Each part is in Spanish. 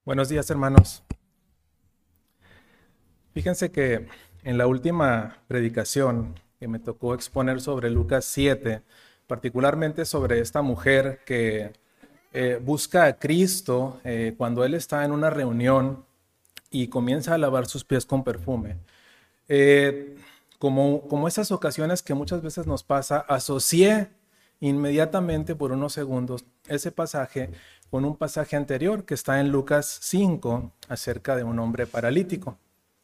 Buenos días, hermanos. Fíjense que en la última predicación que me tocó exponer sobre Lucas 7, particularmente sobre esta mujer que busca a Cristo cuando Él está en una reunión y comienza a lavar sus pies con perfume. Eh, como esas ocasiones que muchas veces nos pasa, asocié inmediatamente por unos segundos ese pasaje con un pasaje anterior que está en Lucas 5 acerca de un hombre paralítico.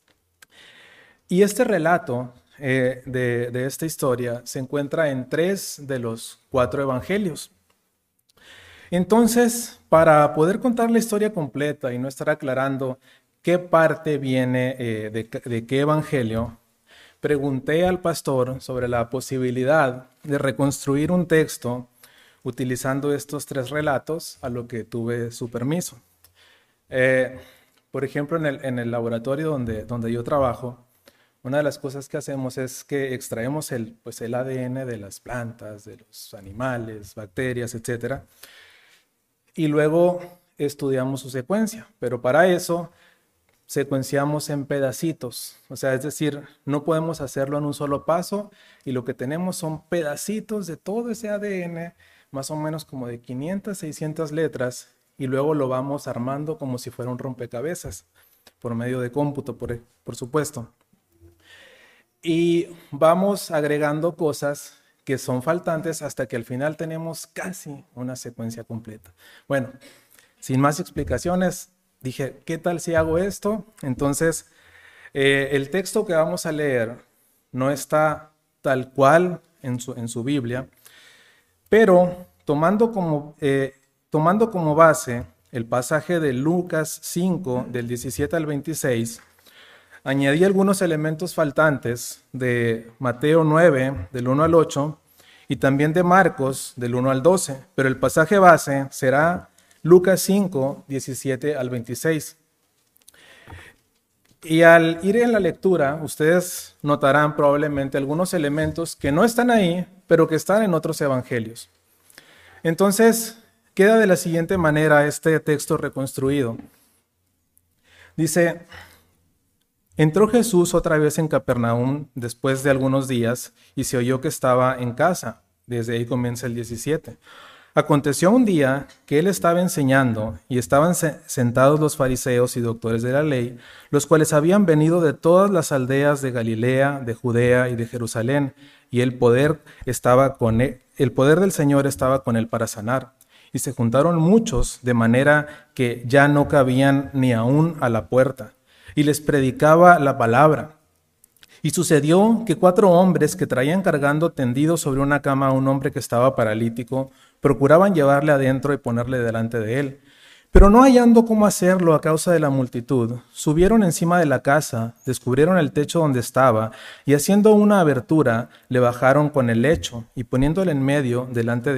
Y este relato de esta historia se encuentra en 3 de los 4 evangelios. Entonces, para poder contar la historia completa y no estar aclarando qué parte viene de qué evangelio, pregunté al pastor sobre la posibilidad de reconstruir un texto utilizando estos 3 relatos, a lo que tuve su permiso. Eh, por ejemplo, en el laboratorio donde yo trabajo, una de las cosas que hacemos es que extraemos el ADN de las plantas, de los animales, bacterias, etcétera, y luego estudiamos su secuencia. Pero para eso secuenciamos en pedacitos, o sea, es decir, no podemos hacerlo en un solo paso y lo que tenemos son pedacitos de todo ese ADN, más o menos como de 500, 600 letras, y luego lo vamos armando como si fuera un rompecabezas, por medio de cómputo, por supuesto. Y vamos agregando cosas que son faltantes hasta que al final tenemos casi una secuencia completa. Bueno, sin más explicaciones, dije, ¿qué tal si hago esto? Entonces, el texto que vamos a leer no está tal cual en su Biblia, pero tomando como base el pasaje de Lucas 5, del 17 al 26, añadí algunos elementos faltantes de Mateo 9, del 1 al 8, y también de Marcos, del 1 al 12, pero el pasaje base será Lucas 5, 17 al 26. Y al ir en la lectura, ustedes notarán probablemente algunos elementos que no están ahí, pero que están en otros evangelios. Entonces, queda de la siguiente manera este texto reconstruido. Dice: entró Jesús otra vez en Capernaum después de algunos días y se oyó que estaba en casa. Desde ahí comienza el 17. Aconteció un día que él estaba enseñando y estaban sentados los fariseos y doctores de la ley, los cuales habían venido de todas las aldeas de Galilea, de Judea y de Jerusalén, y el poder del Señor estaba con él para sanar. Y se juntaron muchos, de manera que ya no cabían ni aún a la puerta, y les predicaba la palabra. Y sucedió que 4 hombres que traían cargando tendido sobre una cama a un hombre que estaba paralítico, procuraban llevarle adentro y ponerle delante de él. Pero no hallando cómo hacerlo a causa de la multitud, subieron encima de la casa, descubrieron el techo donde estaba, y haciendo una abertura, le bajaron con el lecho, y poniéndole en medio delante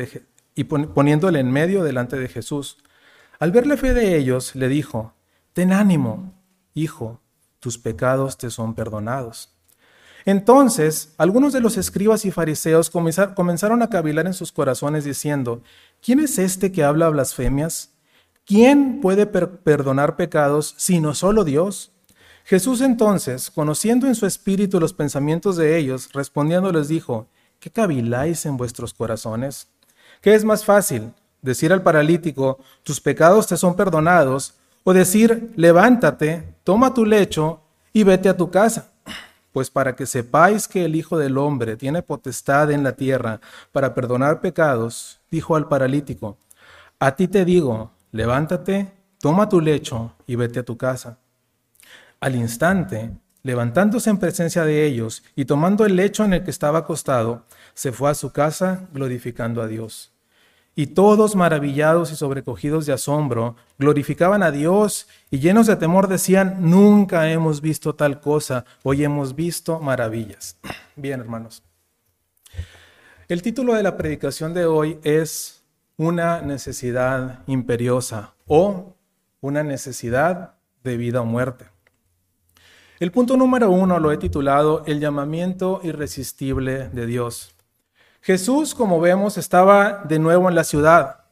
de Jesús. Al ver la fe de ellos, le dijo: ten ánimo, hijo, tus pecados te son perdonados. Entonces, algunos de los escribas y fariseos comenzaron a cavilar en sus corazones diciendo: ¿quién es este que habla blasfemias? ¿Quién puede perdonar pecados sino solo Dios? Jesús entonces, conociendo en su espíritu los pensamientos de ellos, respondiendo les dijo: ¿qué caviláis en vuestros corazones? ¿Qué es más fácil, decir al paralítico: tus pecados te son perdonados, o decir: levántate, toma tu lecho y vete a tu casa? Pues para que sepáis que el Hijo del Hombre tiene potestad en la tierra para perdonar pecados, dijo al paralítico: a ti te digo, levántate, toma tu lecho y vete a tu casa. Al instante, levantándose en presencia de ellos y tomando el lecho en el que estaba acostado, se fue a su casa glorificando a Dios. Y todos, maravillados y sobrecogidos de asombro, glorificaban a Dios y llenos de temor decían: nunca hemos visto tal cosa, hoy hemos visto maravillas. Bien, hermanos. El título de la predicación de hoy es una necesidad imperiosa o una necesidad de vida o muerte. El punto número 1 lo he titulado El llamamiento irresistible de Dios. Jesús, como vemos, estaba de nuevo en la ciudad.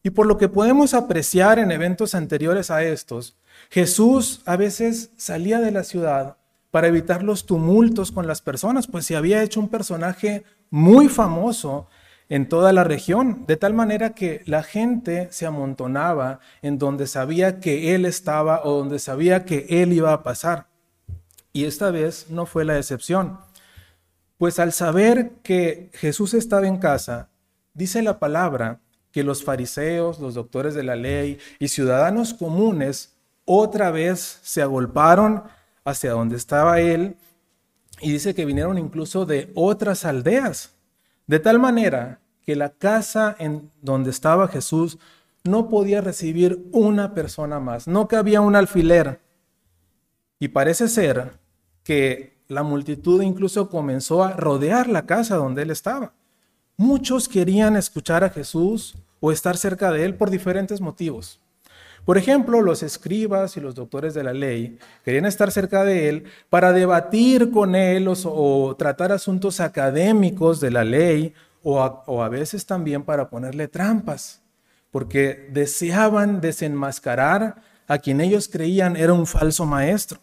Y por lo que podemos apreciar en eventos anteriores a estos, Jesús a veces salía de la ciudad para evitar los tumultos con las personas, pues se había hecho un personaje muy famoso en toda la región, de tal manera que la gente se amontonaba en donde sabía que él estaba o donde sabía que él iba a pasar. Y esta vez no fue la excepción, pues al saber que Jesús estaba en casa, dice la palabra que los fariseos, los doctores de la ley y ciudadanos comunes otra vez se agolparon hacia donde estaba él, y dice que vinieron incluso de otras aldeas, de tal manera que la casa en donde estaba Jesús no podía recibir una persona más, no cabía un alfiler. Y parece ser que la multitud incluso comenzó a rodear la casa donde él estaba. Muchos querían escuchar a Jesús o estar cerca de él por diferentes motivos. Por ejemplo, los escribas y los doctores de la ley querían estar cerca de él para debatir con él o tratar asuntos académicos de la ley o a veces también para ponerle trampas, porque deseaban desenmascarar a quien ellos creían era un falso maestro.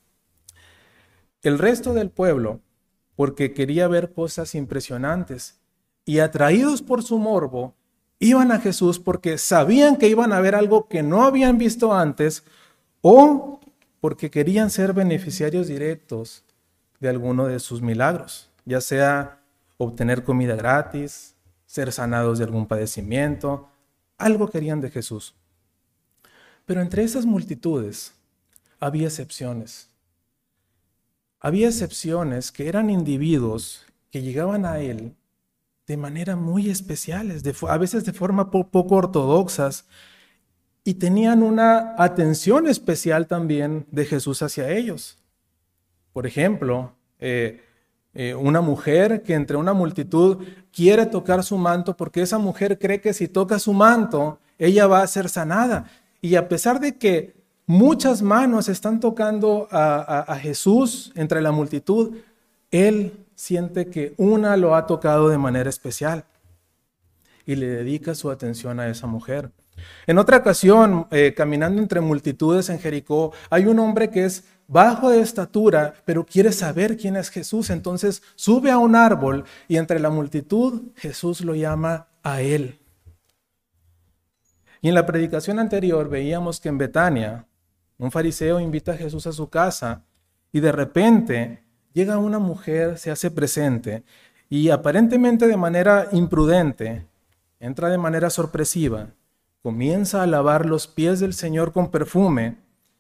El resto del pueblo, porque quería ver cosas impresionantes y atraídos por su morbo, iban a Jesús porque sabían que iban a ver algo que no habían visto antes o porque querían ser beneficiarios directos de alguno de sus milagros, ya sea obtener comida gratis, ser sanados de algún padecimiento, algo querían de Jesús. Pero entre esas multitudes había excepciones. Había excepciones que eran individuos que llegaban a él de manera muy especiales, a veces de forma poco ortodoxas, y tenían una atención especial también de Jesús hacia ellos. Por ejemplo, una mujer que entre una multitud quiere tocar su manto porque esa mujer cree que si toca su manto, ella va a ser sanada. Y a pesar de que muchas manos están tocando a Jesús entre la multitud, él siente que una lo ha tocado de manera especial y le dedica su atención a esa mujer. En otra ocasión, caminando entre multitudes en Jericó, hay un hombre que es bajo de estatura, pero quiere saber quién es Jesús. Entonces sube a un árbol y entre la multitud Jesús lo llama a él. Y en la predicación anterior veíamos que en Betania un fariseo invita a Jesús a su casa y de repente llega una mujer, se hace presente y aparentemente de manera imprudente, entra de manera sorpresiva, comienza a lavar los pies del Señor con perfume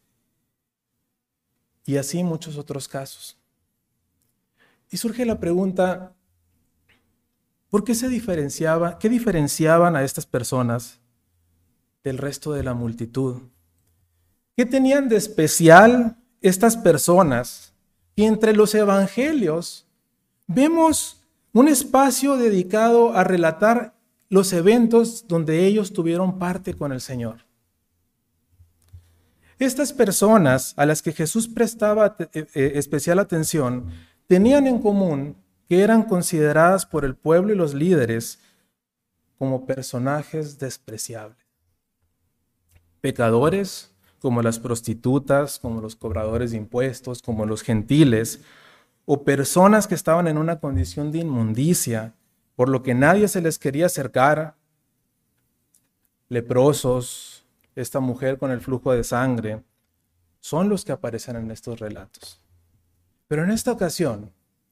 y así muchos otros casos. Y surge la pregunta, ¿por qué qué diferenciaban a estas personas del resto de la multitud? ¿Qué tenían de especial estas personas? Y entre los evangelios vemos un espacio dedicado a relatar los eventos donde ellos tuvieron parte con el Señor. Estas personas a las que Jesús prestaba especial atención tenían en común que eran consideradas por el pueblo y los líderes como personajes despreciables. Pecadores, como las prostitutas, como los cobradores de impuestos, como los gentiles, o personas que estaban en una condición de inmundicia, por lo que nadie se les quería acercar, leprosos, esta mujer con el flujo de sangre, son los que aparecen en estos relatos. Pero en esta ocasión,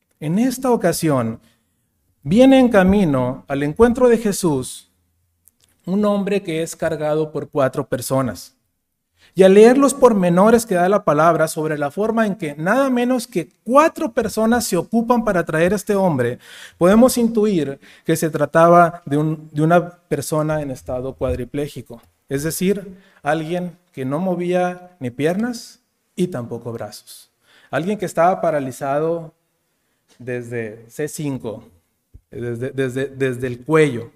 viene en camino al encuentro de Jesús un hombre que es cargado por 4 personas. Y al leer los pormenores que da la palabra sobre la forma en que nada menos que 4 personas se ocupan para traer a este hombre, podemos intuir que se trataba de una persona en estado cuadripléjico, es decir, alguien que no movía ni piernas y tampoco brazos, alguien que estaba paralizado desde C5, desde el cuello.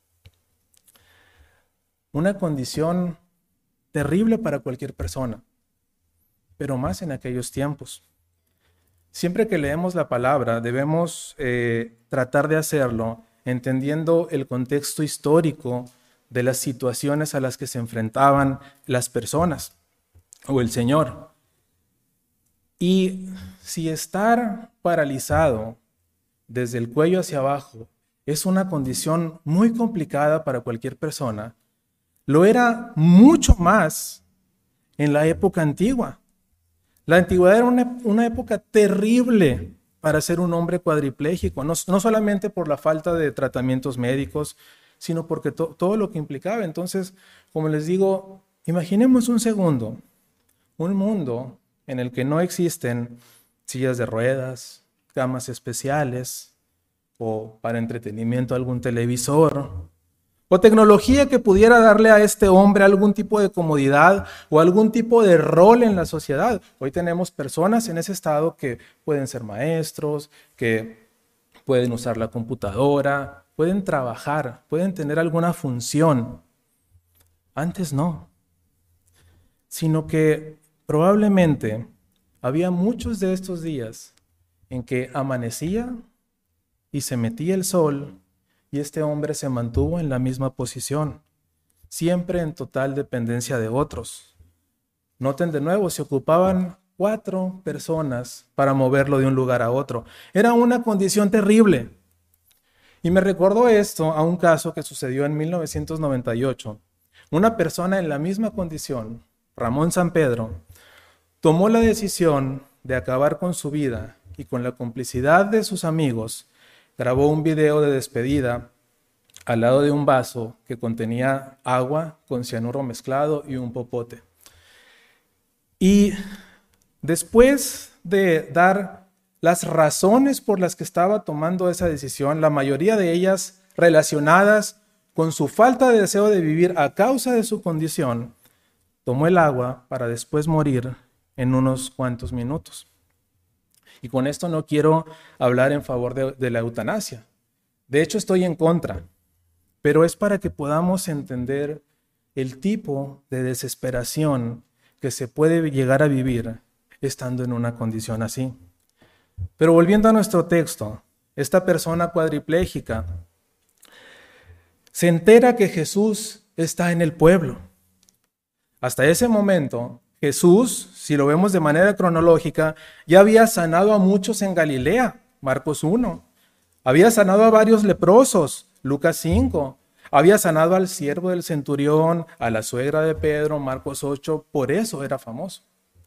Una condición terrible para cualquier persona, pero más en aquellos tiempos. Siempre que leemos la palabra debemos tratar de hacerlo entendiendo el contexto histórico de las situaciones a las que se enfrentaban las personas o el Señor. Y si estar paralizado desde el cuello hacia abajo es una condición muy complicada para cualquier persona, lo era mucho más en la época antigua. La antigüedad era una época terrible para ser un hombre cuadripléjico, no solamente por la falta de tratamientos médicos, sino porque todo lo que implicaba. Entonces, como les digo, imaginemos un segundo, un mundo en el que no existen sillas de ruedas, camas especiales, o para entretenimiento algún televisor, o tecnología que pudiera darle a este hombre algún tipo de comodidad o algún tipo de rol en la sociedad. Hoy tenemos personas en ese estado que pueden ser maestros, que pueden usar la computadora, pueden trabajar, pueden tener alguna función. Antes no, sino que probablemente había muchos de estos días en que amanecía y se metía el sol y este hombre se mantuvo en la misma posición, siempre en total dependencia de otros. Noten de nuevo, se ocupaban 4 personas para moverlo de un lugar a otro. Era una condición terrible. Y me recordó esto a un caso que sucedió en 1998. Una persona en la misma condición, Ramón Sampedro, tomó la decisión de acabar con su vida y con la complicidad de sus amigos, grabó un video de despedida al lado de un vaso que contenía agua con cianuro mezclado y un popote. Y después de dar las razones por las que estaba tomando esa decisión, la mayoría de ellas relacionadas con su falta de deseo de vivir a causa de su condición, tomó el agua para después morir en unos cuantos minutos. Y con esto no quiero hablar en favor de la eutanasia. De hecho, estoy en contra. Pero es para que podamos entender el tipo de desesperación que se puede llegar a vivir estando en una condición así. Pero volviendo a nuestro texto, esta persona cuadripléjica se entera que Jesús está en el pueblo. Hasta ese momento, Jesús, si lo vemos de manera cronológica, ya había sanado a muchos en Galilea, Marcos 1. Había sanado a varios leprosos, Lucas 5. Había sanado al siervo del centurión, a la suegra de Pedro, Marcos 8. Por eso era famoso.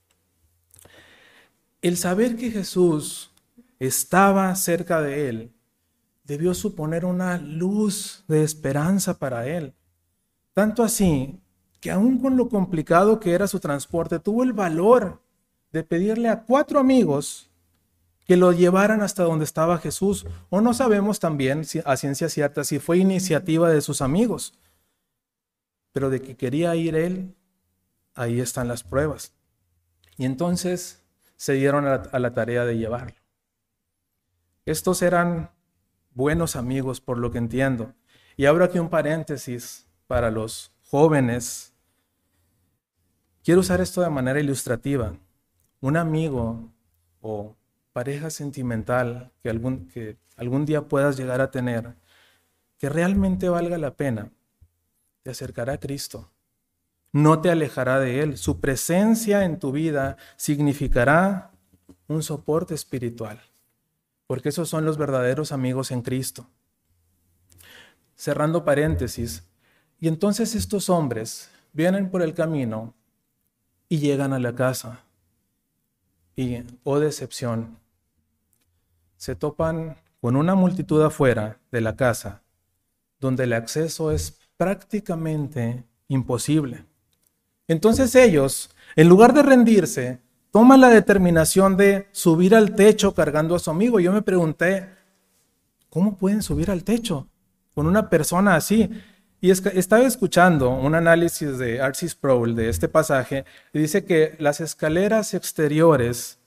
El saber que Jesús estaba cerca de él debió suponer una luz de esperanza para él. Tanto así que aún con lo complicado que era su transporte, tuvo el valor de pedirle a 4 amigos que lo llevaran hasta donde estaba Jesús. O no sabemos también a ciencia cierta si fue iniciativa de sus amigos, pero de que quería ir él, ahí están las pruebas. Y entonces se dieron a la tarea de llevarlo. Estos eran buenos amigos, por lo que entiendo. Y abro aquí un paréntesis para los jóvenes. Quiero usar esto de manera ilustrativa. Un amigo o pareja sentimental que algún día puedas llegar a tener, que realmente valga la pena, te acercará a Cristo. No te alejará de Él. Su presencia en tu vida significará un soporte espiritual, porque esos son los verdaderos amigos en Cristo. Cerrando paréntesis, y entonces estos hombres vienen por el camino y llegan a la casa. Y, oh decepción, se topan con una multitud afuera de la casa, donde el acceso es prácticamente imposible. Entonces ellos, en lugar de rendirse, toman la determinación de subir al techo cargando a su amigo. Yo me pregunté, ¿cómo pueden subir al techo con una persona así? Y estaba escuchando un análisis de R.C. Sproul de este pasaje, y dice que las escaleras exteriores,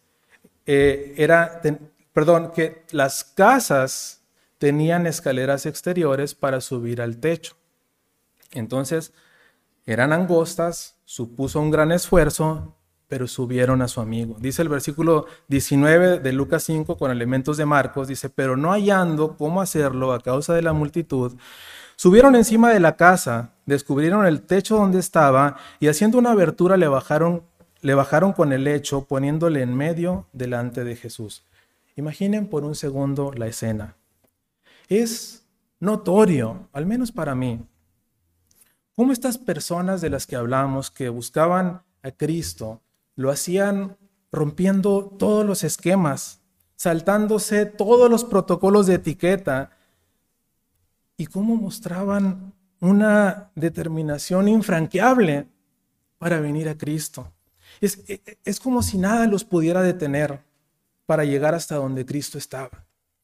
que las casas tenían escaleras exteriores para subir al techo. Entonces, eran angostas, supuso un gran esfuerzo, pero subieron a su amigo. Dice el versículo 19 de Lucas 5 con elementos de Marcos, dice, pero no hallando cómo hacerlo a causa de la multitud, Subieron encima de la casa, descubrieron el techo donde estaba y haciendo una abertura le bajaron con el lecho, poniéndole en medio delante de Jesús. Imaginen por un segundo la escena. Es notorio, al menos para mí, cómo estas personas de las que hablamos, que buscaban a Cristo, lo hacían rompiendo todos los esquemas, saltándose todos los protocolos de etiqueta, y cómo mostraban una determinación infranqueable para venir a Cristo. Es como si nada los pudiera detener para llegar hasta donde Cristo estaba.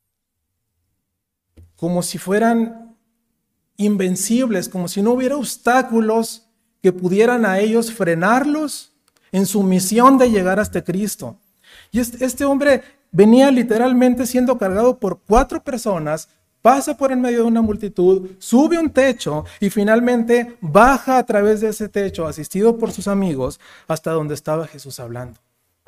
Como si fueran invencibles, como si no hubiera obstáculos que pudieran a ellos frenarlos en su misión de llegar hasta Cristo. Y este hombre venía literalmente siendo cargado por 4 personas, pasa por en medio de una multitud, sube un techo y finalmente baja a través de ese techo, asistido por sus amigos, hasta donde estaba Jesús hablando.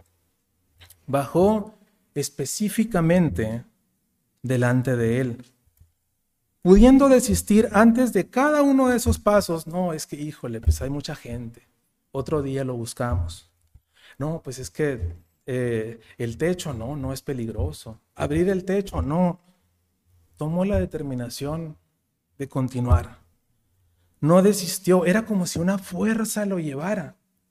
Bajó específicamente delante de él, pudiendo desistir antes de cada uno de esos pasos. No, es que híjole, pues hay mucha gente, otro día lo buscamos. No, pues es que el techo no es peligroso. Abrir el techo, no. Tomó la determinación de continuar. No desistió, era como si una fuerza lo llevara.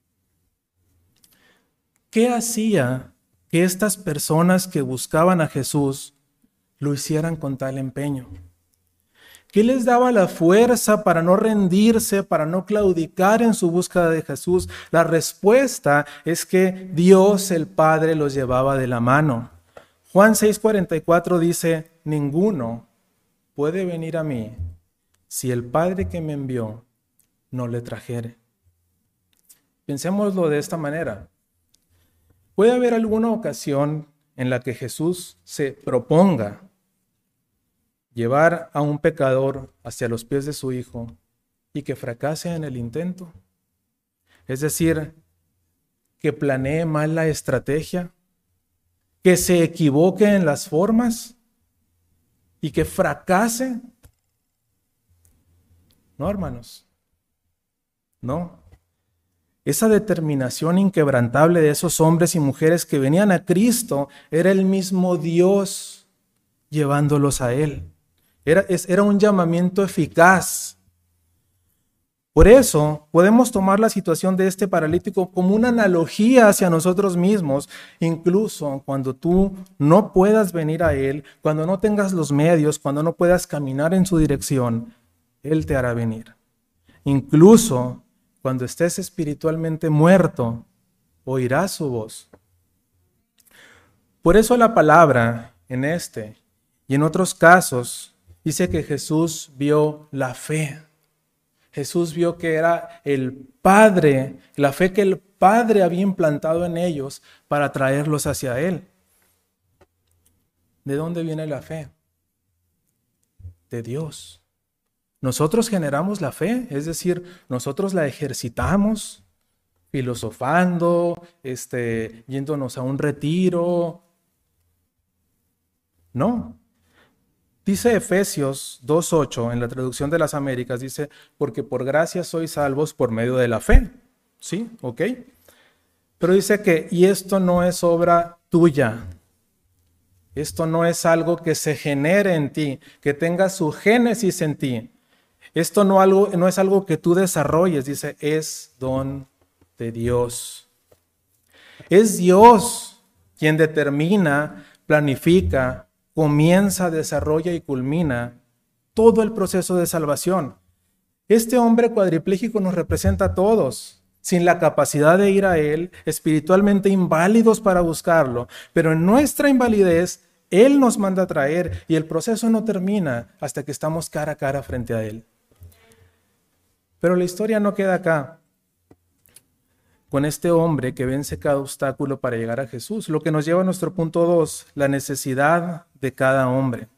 ¿Qué hacía que estas personas que buscaban a Jesús lo hicieran con tal empeño? ¿Qué les daba la fuerza para no rendirse, para no claudicar en su búsqueda de Jesús? La respuesta es que Dios el Padre los llevaba de la mano. Juan 6:44 dice: ninguno puede venir a mí si el Padre que me envió no le trajere. Pensémoslo de esta manera. ¿Puede haber alguna ocasión en la que Jesús se proponga llevar a un pecador hacia los pies de su Hijo y que fracase en el intento? Es decir, que planee mal la estrategia, que se equivoque en las formas y que fracase. No, hermanos, no. Esa determinación inquebrantable de esos hombres y mujeres que venían a Cristo era el mismo Dios llevándolos a Él. Era un llamamiento eficaz. Por eso podemos tomar la situación de este paralítico como una analogía hacia nosotros mismos, incluso cuando tú no puedas venir a Él, cuando no tengas los medios, cuando no puedas caminar en su dirección, Él te hará venir. Incluso cuando estés espiritualmente muerto, oirás su voz. Por eso la palabra en este y en otros casos dice que Jesús vio la fe. Jesús vio que era el Padre, la fe que el Padre había implantado en ellos para traerlos hacia Él. ¿De dónde viene la fe? De Dios. Nosotros generamos la fe, es decir, nosotros la ejercitamos filosofando, yéndonos a un retiro. No. Dice Efesios 2:8 en la traducción de las Américas, dice, porque por gracia sois salvos por medio de la fe. ¿Sí? ¿Ok? Pero dice que, y esto no es obra tuya. Esto no es algo que se genere en ti, que tenga su génesis en ti. Esto no es algo que tú desarrolles, dice, es don de Dios. Es Dios quien determina, planifica, comienza, desarrolla y culmina todo el proceso de salvación. Este hombre cuadripléjico nos representa a todos, sin la capacidad de ir a Él, espiritualmente inválidos para buscarlo, pero en nuestra invalidez, Él nos manda a traer y el proceso no termina hasta que estamos cara a cara frente a Él. Pero la historia no queda acá, con este hombre que vence cada obstáculo para llegar a Jesús, lo que nos lleva a nuestro punto 2, la necesidad de cada hombre.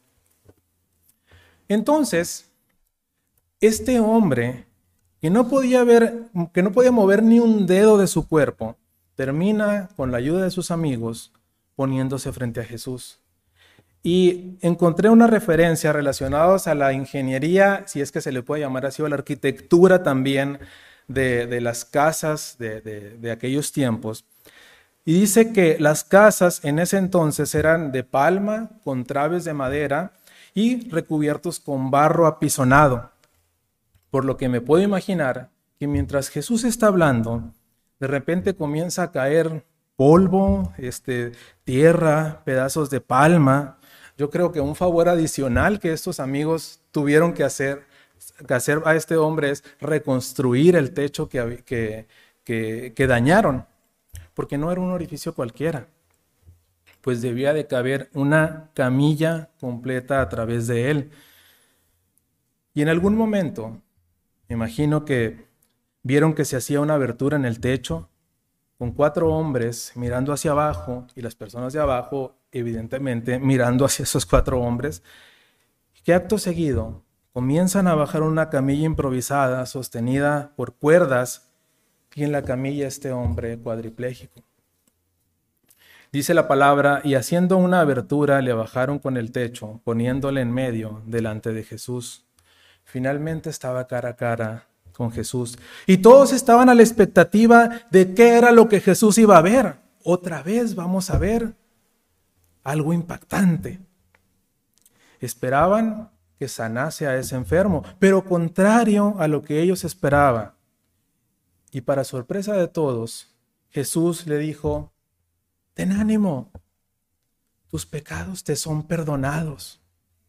Entonces, este hombre que no podía mover ni un dedo de su cuerpo, termina con la ayuda de sus amigos poniéndose frente a Jesús. y encontré una referencia relacionadas a la ingeniería, si es que se le puede llamar así, o a la arquitectura también de las casas de aquellos tiempos. Y dice que las casas en ese entonces eran de palma, con traves de madera y recubiertos con barro apisonado. Por lo que me puedo imaginar que mientras Jesús está hablando, de repente comienza a caer polvo, tierra, pedazos de palma. Yo creo que un favor adicional que estos amigos tuvieron que hacer a este hombre es reconstruir el techo que dañaron, porque no era un orificio cualquiera, pues debía de caber una camilla completa a través de él. Y en algún momento, me imagino que vieron que se hacía una abertura en el techo, con 4 hombres mirando hacia abajo y las personas de abajo, evidentemente, mirando hacia esos 4 hombres, que acto seguido comienzan a bajar una camilla improvisada sostenida por cuerdas y en la camilla este hombre cuadripléjico. Dice la palabra, y haciendo una abertura le bajaron con el techo, poniéndole en medio delante de Jesús. Finalmente estaba cara a cara con Jesús. Y todos estaban a la expectativa de qué era lo que Jesús iba a ver. Otra vez vamos a ver algo impactante. Esperaban que sanase a ese enfermo, pero contrario a lo que ellos esperaban. Y para sorpresa de todos, Jesús le dijo, ten ánimo, tus pecados te son perdonados.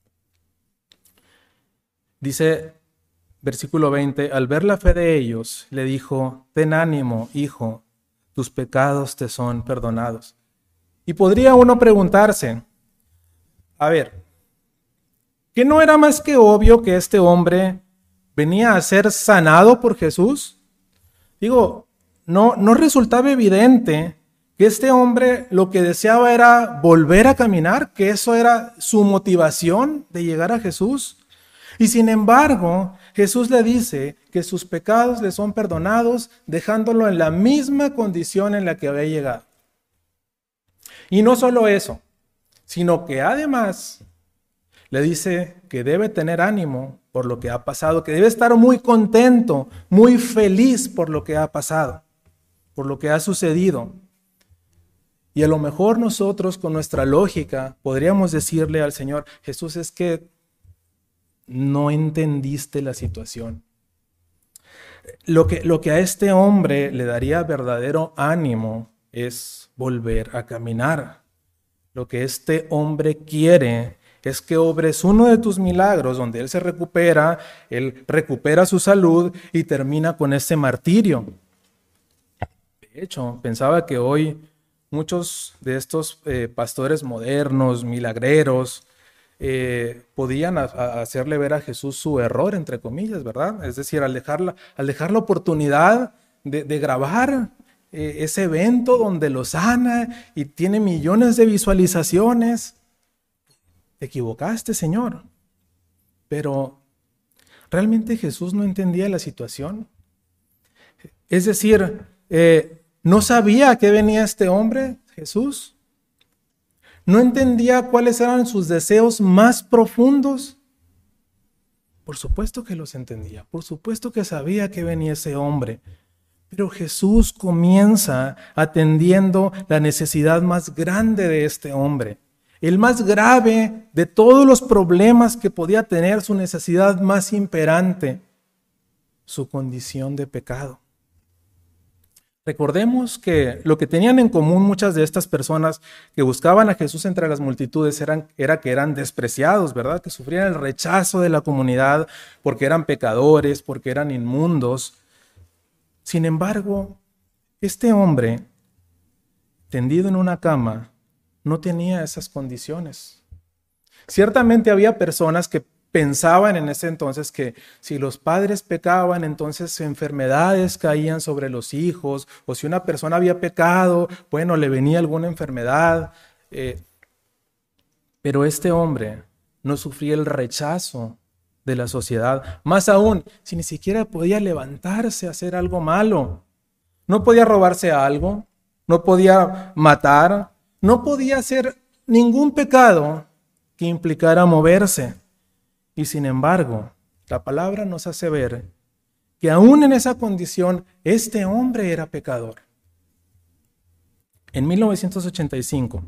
Dice versículo 20, al ver la fe de ellos, le dijo, ten ánimo, hijo, tus pecados te son perdonados. Y podría uno preguntarse, a ver, ¿qué no era más que obvio que este hombre venía a ser sanado por Jesús? Digo, no resultaba evidente que este hombre lo que deseaba era volver a caminar, que eso era su motivación de llegar a Jesús. Y sin embargo, Jesús le dice que sus pecados le son perdonados, dejándolo en la misma condición en la que había llegado. Y no solo eso, sino que además le dice que debe tener ánimo por lo que ha pasado, que debe estar muy contento, muy feliz por lo que ha pasado, por lo que ha sucedido. Y a lo mejor nosotros con nuestra lógica podríamos decirle al Señor, Jesús, es que no entendiste la situación. Lo que a este hombre le daría verdadero ánimo es volver a caminar. Lo que este hombre quiere es que obres uno de tus milagros donde él recupera su salud y termina con ese martirio. De hecho, pensaba que hoy muchos de estos pastores modernos, milagreros, podían hacerle ver a Jesús su error, entre comillas, ¿verdad? Es decir, al dejar la oportunidad de grabar ese evento donde lo sana y tiene millones de visualizaciones. Te equivocaste, Señor. Pero ¿realmente Jesús no entendía la situación? Es decir, ¿no sabía a qué venía este hombre, Jesús? ¿No entendía cuáles eran sus deseos más profundos? Por supuesto que los entendía, por supuesto que sabía a qué venía ese hombre. Pero Jesús comienza atendiendo la necesidad más grande de este hombre. El más grave de todos los problemas que podía tener, su necesidad más imperante, su condición de pecado. Recordemos que lo que tenían en común muchas de estas personas que buscaban a Jesús entre las multitudes era que eran despreciados, ¿verdad? Que sufrían el rechazo de la comunidad porque eran pecadores, porque eran inmundos. Sin embargo, este hombre, tendido en una cama, no tenía esas condiciones. Ciertamente había personas que pensaban en ese entonces que si los padres pecaban, entonces enfermedades caían sobre los hijos, o si una persona había pecado, bueno, le venía alguna enfermedad. Pero este hombre no sufría el rechazo de la sociedad. Más aún, si ni siquiera podía levantarse a hacer algo malo, no podía robarse algo, no podía matar, no podía hacer ningún pecado. que implicara moverse. Y sin embargo, la palabra nos hace ver que aún en esa condición, este hombre era pecador. En 1985,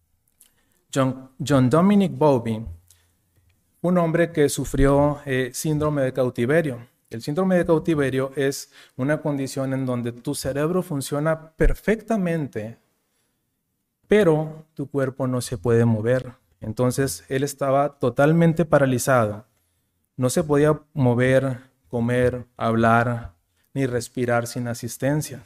John Dominic Bowlby, un hombre que sufrió síndrome de cautiverio. El síndrome de cautiverio es una condición en donde tu cerebro funciona perfectamente, pero tu cuerpo no se puede mover. Entonces, él estaba totalmente paralizado. No se podía mover, comer, hablar, ni respirar sin asistencia.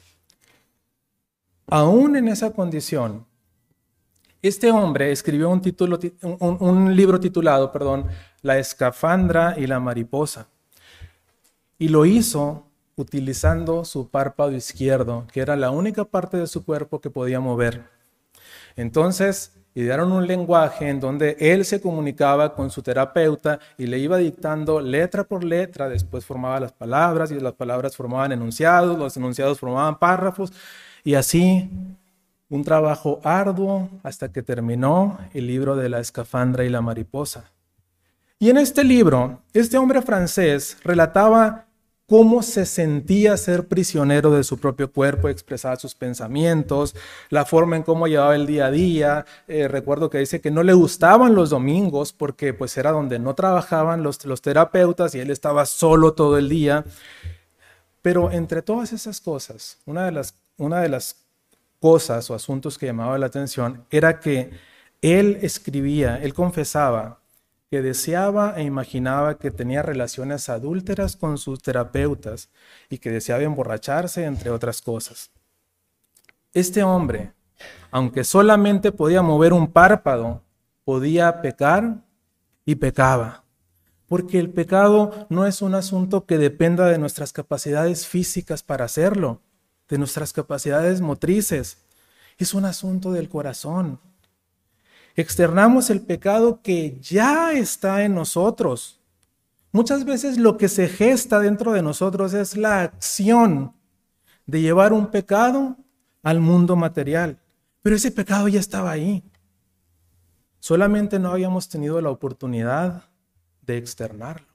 Aún en esa condición, este hombre escribió un libro titulado, La escafandra y la mariposa. Y lo hizo utilizando su párpado izquierdo, que era la única parte de su cuerpo que podía mover. Entonces, idearon un lenguaje en donde él se comunicaba con su terapeuta y le iba dictando letra por letra. Después formaba las palabras y las palabras formaban enunciados, los enunciados formaban párrafos y así un trabajo arduo hasta que terminó el libro de La escafandra y la mariposa. Y en este libro, este hombre francés relataba cómo se sentía ser prisionero de su propio cuerpo, expresaba sus pensamientos, la forma en cómo llevaba el día a día. Recuerdo que dice que no le gustaban los domingos porque pues era donde no trabajaban los terapeutas y él estaba solo todo el día. Pero entre todas esas cosas, una de las cosas o asuntos que llamaba la atención era que él escribía, él confesaba que deseaba e imaginaba que tenía relaciones adúlteras con sus terapeutas y que deseaba emborracharse, entre otras cosas. Este hombre, aunque solamente podía mover un párpado, podía pecar y pecaba. Porque el pecado no es un asunto que dependa de nuestras capacidades físicas para hacerlo, de nuestras capacidades motrices. Es un asunto del corazón. Externamos el pecado que ya está en nosotros. Muchas veces lo que se gesta dentro de nosotros es la acción de llevar un pecado al mundo material. Pero ese pecado ya estaba ahí. Solamente no habíamos tenido la oportunidad de externarlo.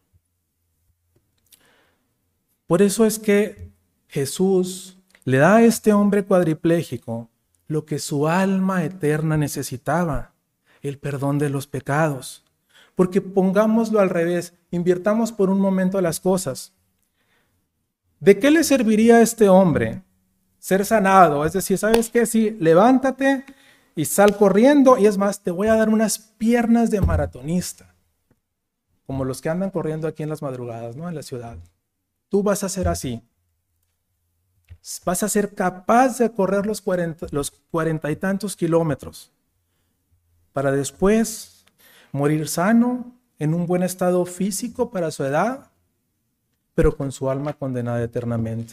Por eso es que Jesús le da a este hombre cuadripléjico lo que su alma eterna necesitaba, el perdón de los pecados. Porque pongámoslo al revés, invirtamos por un momento las cosas. ¿De qué le serviría a este hombre ser sanado? Es decir, ¿sabes qué? Sí, levántate y sal corriendo, y es más, te voy a dar unas piernas de maratonista, como los que andan corriendo aquí en las madrugadas, ¿no? En la ciudad. Tú vas a ser así. Vas a ser capaz de correr los 40 y tantos kilómetros para después morir sano, en un buen estado físico para su edad, pero con su alma condenada eternamente.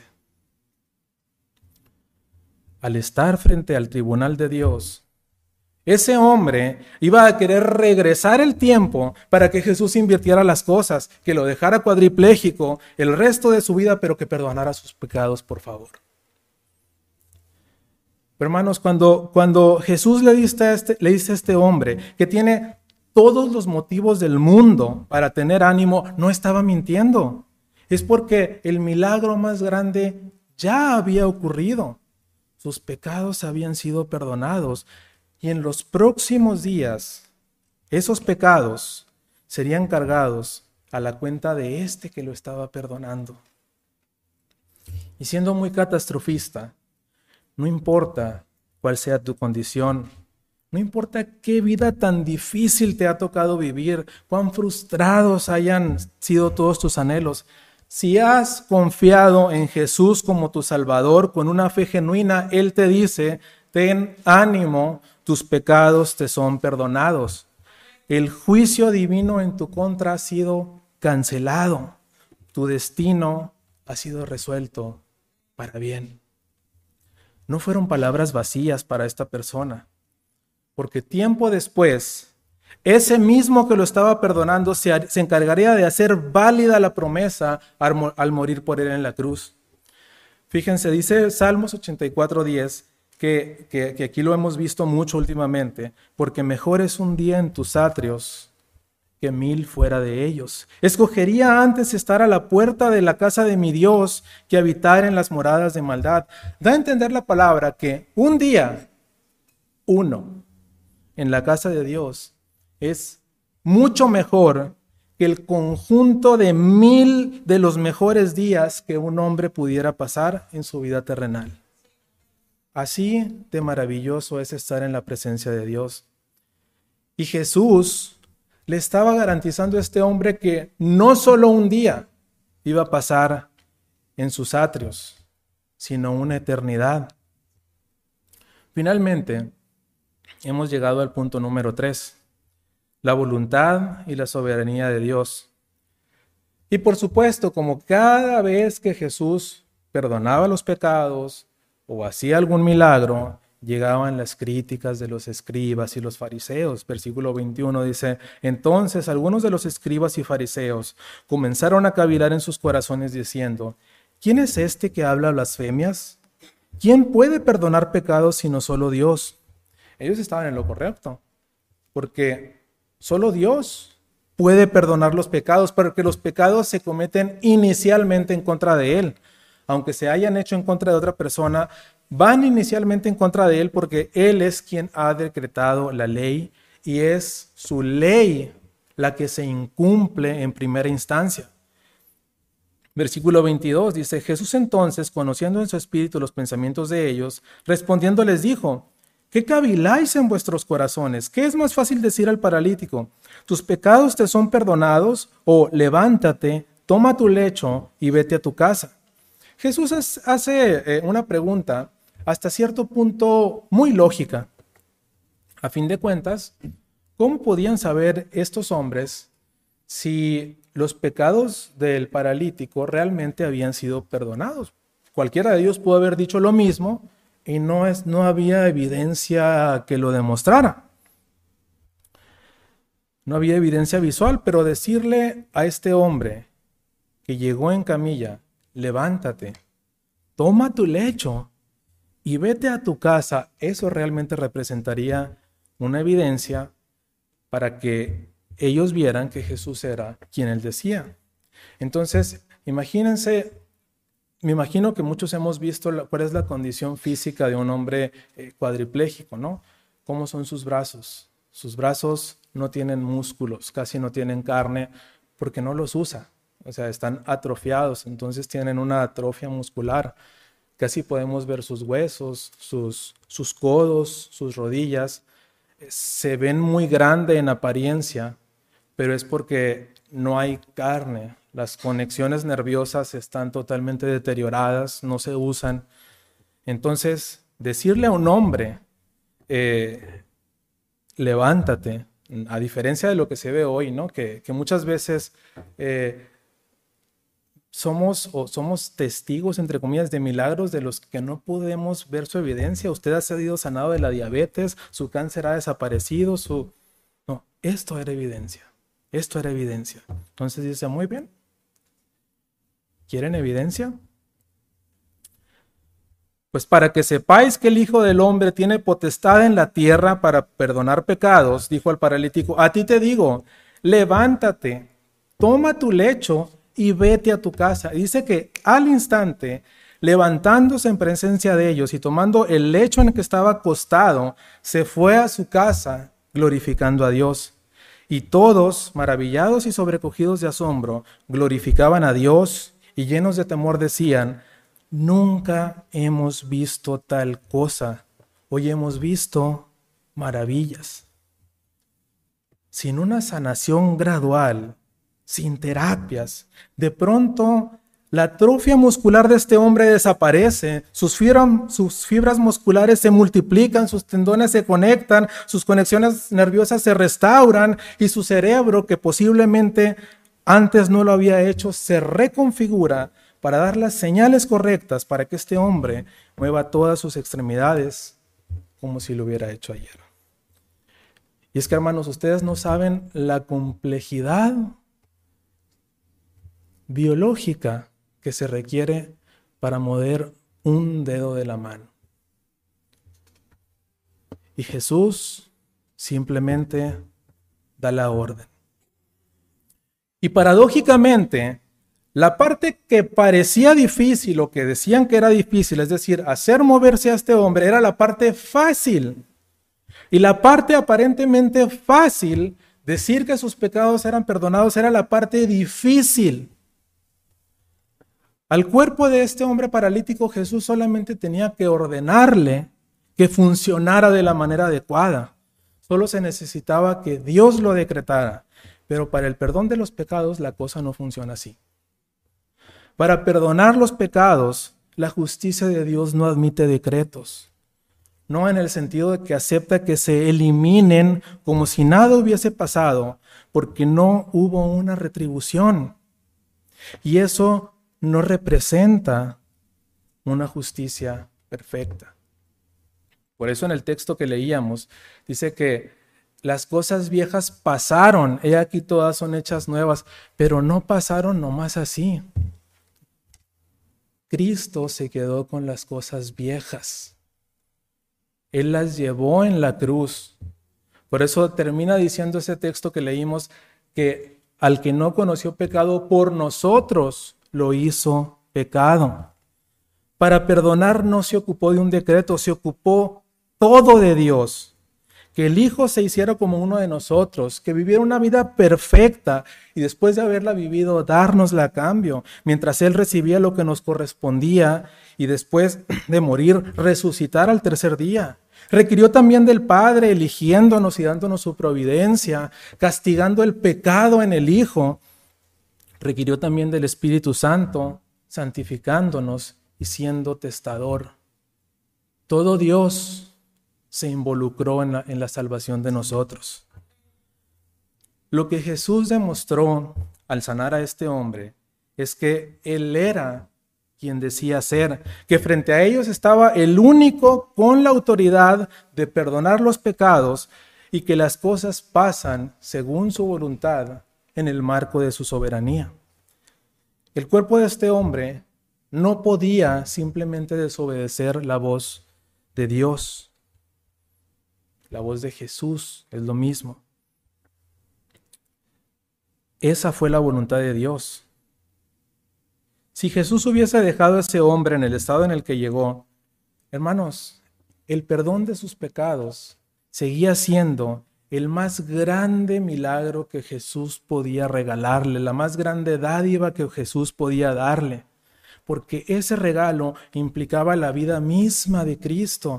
Al estar frente al tribunal de Dios, ese hombre iba a querer regresar el tiempo para que Jesús invirtiera las cosas, que lo dejara cuadripléjico el resto de su vida, pero que perdonara sus pecados, por favor. Hermanos, cuando Jesús le dice a este hombre que tiene todos los motivos del mundo para tener ánimo, no estaba mintiendo. Es porque el milagro más grande ya había ocurrido. Sus pecados habían sido perdonados. Y en los próximos días, esos pecados serían cargados a la cuenta de este que lo estaba perdonando. Y siendo muy catastrofista, no importa cuál sea tu condición, no importa qué vida tan difícil te ha tocado vivir, cuán frustrados hayan sido todos tus anhelos, si has confiado en Jesús como tu Salvador con una fe genuina, Él te dice: ten ánimo, tus pecados te son perdonados. El juicio divino en tu contra ha sido cancelado. Tu destino ha sido resuelto para bien. No fueron palabras vacías para esta persona, porque tiempo después, ese mismo que lo estaba perdonando se encargaría de hacer válida la promesa al morir por él en la cruz. Fíjense, dice Salmos 84:10, que aquí lo hemos visto mucho últimamente, porque mejor es un día en tus atrios que 1000 fuera de ellos. Escogería antes estar a la puerta de la casa de mi Dios que habitar en las moradas de maldad. Da a entender la palabra que un día, uno, en la casa de Dios es mucho mejor que el conjunto de 1000 de los mejores días que un hombre pudiera pasar en su vida terrenal. Así de maravilloso es estar en la presencia de Dios. Y Jesús le estaba garantizando a este hombre que no solo un día iba a pasar en sus atrios, sino una eternidad. Finalmente, hemos llegado al punto número 3, la voluntad y la soberanía de Dios. Y por supuesto, como cada vez que Jesús perdonaba los pecados o hacía algún milagro, llegaban las críticas de los escribas y los fariseos. Versículo 21 dice, entonces algunos de los escribas y fariseos comenzaron a cavilar en sus corazones diciendo, ¿quién es este que habla blasfemias? ¿Quién puede perdonar pecados sino solo Dios? Ellos estaban en lo correcto, porque solo Dios puede perdonar los pecados, porque los pecados se cometen inicialmente en contra de Él. Aunque se hayan hecho en contra de otra persona, van inicialmente en contra de Él porque Él es quien ha decretado la ley y es su ley la que se incumple en primera instancia. Versículo 22 dice, Jesús entonces, conociendo en su espíritu los pensamientos de ellos, respondiendo les dijo, ¿qué caviláis en vuestros corazones? ¿Qué es más fácil decir al paralítico? ¿Tus pecados te son perdonados? O levántate, toma tu lecho y vete a tu casa. Jesús hace una pregunta hasta cierto punto muy lógica. A fin de cuentas, ¿cómo podían saber estos hombres si los pecados del paralítico realmente habían sido perdonados? Cualquiera de ellos pudo haber dicho lo mismo y no había evidencia que lo demostrara. No había evidencia visual, pero decirle a este hombre que llegó en camilla, levántate, toma tu lecho y vete a tu casa, eso realmente representaría una evidencia para que ellos vieran que Jesús era quien él decía. Entonces, imagínense, me imagino que muchos hemos visto cuál es la condición física de un hombre cuadripléjico, ¿no? ¿Cómo son sus brazos? Sus brazos no tienen músculos, casi no tienen carne, porque no los usa. O sea, están atrofiados, entonces tienen una atrofia muscular. Casi podemos ver sus huesos, sus codos, sus rodillas. Se ven muy grandes en apariencia, pero es porque no hay carne. Las conexiones nerviosas están totalmente deterioradas, no se usan. Entonces, decirle a un hombre, levántate, a diferencia de lo que se ve hoy, ¿no? Que muchas veces somos testigos, entre comillas, de milagros de los que no podemos ver su evidencia. Usted ha sido sanado de la diabetes, su cáncer ha desaparecido, No, esto era evidencia. Esto era evidencia. Entonces dice, muy bien. ¿Quieren evidencia? Pues para que sepáis que el Hijo del Hombre tiene potestad en la tierra para perdonar pecados, dijo al paralítico, a ti te digo, levántate, toma tu lecho y vete a tu casa. Y dice que al instante, levantándose en presencia de ellos y tomando el lecho en el que estaba acostado, se fue a su casa glorificando a Dios. Y todos, maravillados y sobrecogidos de asombro, glorificaban a Dios y llenos de temor decían, nunca hemos visto tal cosa. Hoy hemos visto maravillas. Sin una sanación gradual, sin terapias, de pronto la atrofia muscular de este hombre desaparece, sus fibras musculares se multiplican, sus tendones se conectan, sus conexiones nerviosas se restauran y su cerebro, que posiblemente antes no lo había hecho, se reconfigura para dar las señales correctas para que este hombre mueva todas sus extremidades como si lo hubiera hecho ayer. Y es que, hermanos, ustedes no saben la complejidad biológica que se requiere para mover un dedo de la mano. Y Jesús simplemente da la orden. Y paradójicamente, la parte que parecía difícil o que decían que era difícil, es decir, hacer moverse a este hombre, era la parte fácil. Y la parte aparentemente fácil, decir que sus pecados eran perdonados, era la parte difícil. Al cuerpo de este hombre paralítico, Jesús solamente tenía que ordenarle que funcionara de la manera adecuada. Solo se necesitaba que Dios lo decretara. Pero para el perdón de los pecados, la cosa no funciona así. Para perdonar los pecados, la justicia de Dios no admite decretos. No en el sentido de que acepta que se eliminen como si nada hubiese pasado, porque no hubo una retribución. Y eso no representa una justicia perfecta. Por eso en el texto que leíamos dice que las cosas viejas pasaron, he aquí todas son hechas nuevas, pero no pasaron nomás así. Cristo se quedó con las cosas viejas. Él las llevó en la cruz. Por eso termina diciendo ese texto que leímos que al que no conoció pecado, por nosotros lo hizo pecado. Para perdonar no se ocupó de un decreto, se ocupó todo de Dios. Que el Hijo se hiciera como uno de nosotros, que viviera una vida perfecta y después de haberla vivido, dárnosla a cambio, mientras Él recibía lo que nos correspondía y después de morir, resucitar al tercer día. Requirió también del Padre, eligiéndonos y dándonos su providencia, castigando el pecado en el Hijo. Requirió también del Espíritu Santo, santificándonos y siendo testador. Todo Dios se involucró en la salvación de nosotros. Lo que Jesús demostró al sanar a este hombre es que Él era quien decía ser, que frente a ellos estaba el único con la autoridad de perdonar los pecados y que las cosas pasan según su voluntad en el marco de su soberanía. El cuerpo de este hombre no podía simplemente desobedecer la voz de Dios. La voz de Jesús es lo mismo. Esa fue la voluntad de Dios. Si Jesús hubiese dejado a ese hombre en el estado en el que llegó, hermanos, el perdón de sus pecados seguía siendo el más grande milagro que Jesús podía regalarle, la más grande dádiva que Jesús podía darle, porque ese regalo implicaba la vida misma de Cristo.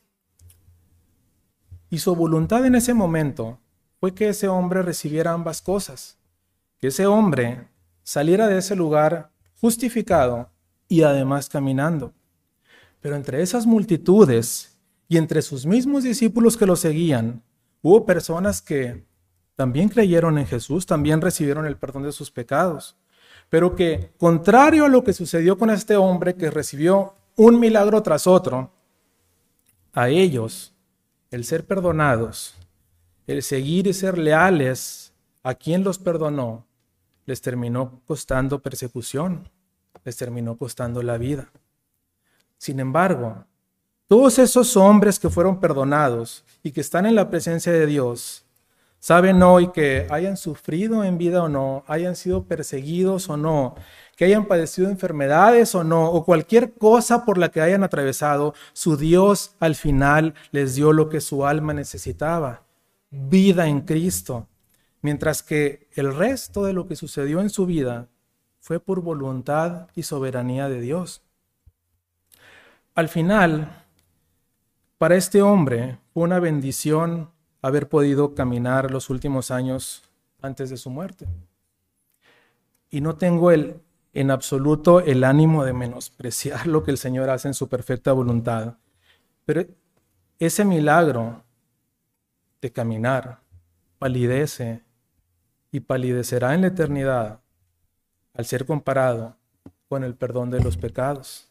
Y su voluntad en ese momento fue que ese hombre recibiera ambas cosas, que ese hombre saliera de ese lugar justificado y además caminando. Pero entre esas multitudes y entre sus mismos discípulos que lo seguían, hubo personas que también creyeron en Jesús, también recibieron el perdón de sus pecados, pero que, contrario a lo que sucedió con este hombre que recibió un milagro tras otro, a ellos el ser perdonados, el seguir y ser leales a quien los perdonó, les terminó costando persecución, les terminó costando la vida. Sin embargo, todos esos hombres que fueron perdonados y que están en la presencia de Dios, saben hoy que hayan sufrido en vida o no, hayan sido perseguidos o no, que hayan padecido enfermedades o no, o cualquier cosa por la que hayan atravesado, su Dios al final les dio lo que su alma necesitaba, vida en Cristo, mientras que el resto de lo que sucedió en su vida fue por voluntad y soberanía de Dios. Al final, para este hombre fue una bendición haber podido caminar los últimos años antes de su muerte. Y no tengo en absoluto el ánimo de menospreciar lo que el Señor hace en su perfecta voluntad. Pero ese milagro de caminar palidece y palidecerá en la eternidad al ser comparado con el perdón de los pecados.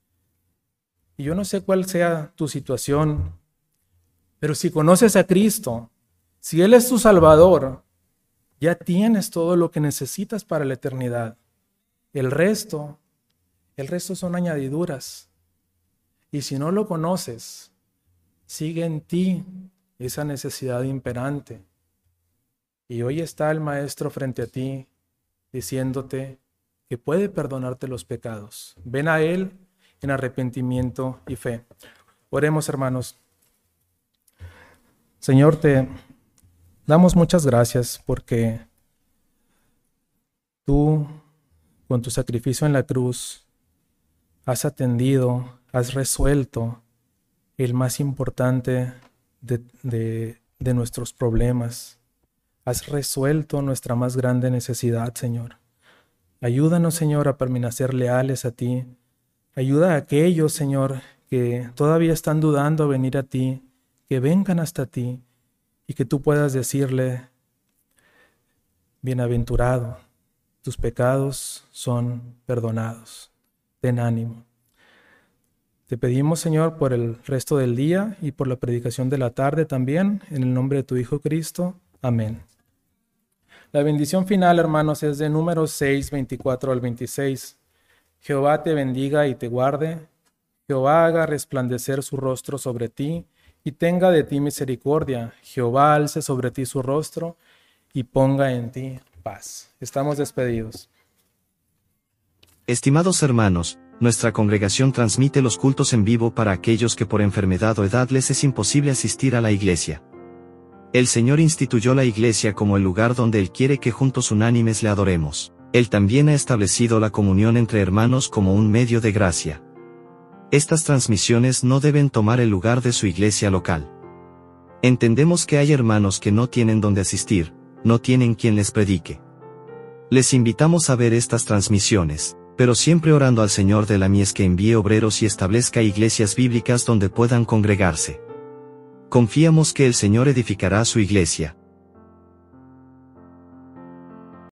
Y yo no sé cuál sea tu situación, pero si conoces a Cristo, si Él es tu Salvador, ya tienes todo lo que necesitas para la eternidad. El resto son añadiduras. Y si no lo conoces, sigue en ti esa necesidad imperante. Y hoy está el Maestro frente a ti diciéndote que puede perdonarte los pecados. Ven a Él en arrepentimiento y fe. Oremos, hermanos. Señor, te damos muchas gracias porque tú, con tu sacrificio en la cruz, has atendido, has resuelto el más importante de nuestros problemas. Has resuelto nuestra más grande necesidad, Señor. Ayúdanos, Señor, a permanecer leales a ti. Ayuda a aquellos, Señor, que todavía están dudando a venir a ti, que vengan hasta ti y que tú puedas decirle: bienaventurado, tus pecados son perdonados. Ten ánimo. Te pedimos, Señor, por el resto del día y por la predicación de la tarde también, en el nombre de tu Hijo Cristo. Amén. La bendición final, hermanos, es de Números 6, 24 al 26. Jehová te bendiga y te guarde. Jehová haga resplandecer su rostro sobre ti y tenga de ti misericordia. Jehová alce sobre ti su rostro y ponga en ti paz. Estamos despedidos. Estimados hermanos, nuestra congregación transmite los cultos en vivo para aquellos que por enfermedad o edad les es imposible asistir a la iglesia. El Señor instituyó la iglesia como el lugar donde Él quiere que juntos unánimes le adoremos. Él también ha establecido la comunión entre hermanos como un medio de gracia. Estas transmisiones no deben tomar el lugar de su iglesia local. Entendemos que hay hermanos que no tienen donde asistir, no tienen quien les predique. Les invitamos a ver estas transmisiones, pero siempre orando al Señor de la mies que envíe obreros y establezca iglesias bíblicas donde puedan congregarse. Confiamos que el Señor edificará su iglesia.